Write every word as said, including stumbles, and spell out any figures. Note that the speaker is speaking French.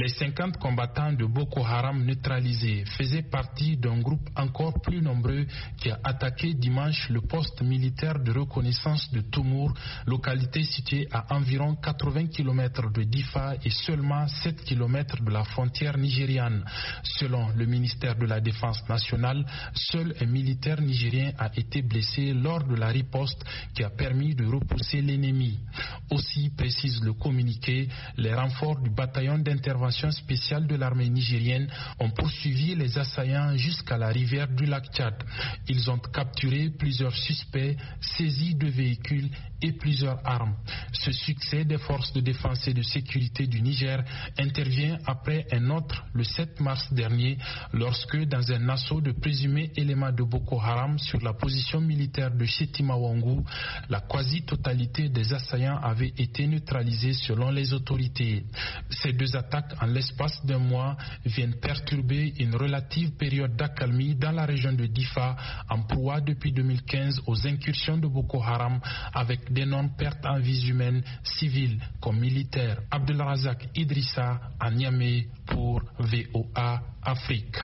Les cinquante combattants de Boko Haram neutralisés faisaient partie d'un groupe encore plus nombreux qui a attaqué dimanche le poste militaire de reconnaissance de Toumour, localité située à environ quatre-vingts kilomètres de Difa et seulement sept kilomètres de la frontière nigériane. Selon le ministère de la Défense nationale, seul un militaire nigérien a été blessé lors de la riposte qui a permis de repousser l'ennemi. Aussi, précise le communiqué, les renforts du bataillon d'intervention spéciale de l'armée nigérienne ont poursuivi les assaillants jusqu'à la rivière du lac Tchad. Ils ont capturé plusieurs suspects, saisi deux véhicules et plusieurs armes. Ce succès des forces de défense et de sécurité du Niger intervient après un autre le sept mars dernier lorsque dans un assaut de présumés éléments de Boko Haram sur la position militaire de Shetima Wangou, la quasi-totalité des assaillants avait été neutralisée selon les autorités. Ces deux attaques en l'espace d'un mois viennent perturber une relative période d'accalmie dans la région de Difa en proie depuis deux mille quinze aux incursions de Boko Haram avec d'énormes pertes en vies humaines, civiles comme militaires. Abdelrazak Idrissa à Niamey pour V O A Afrique.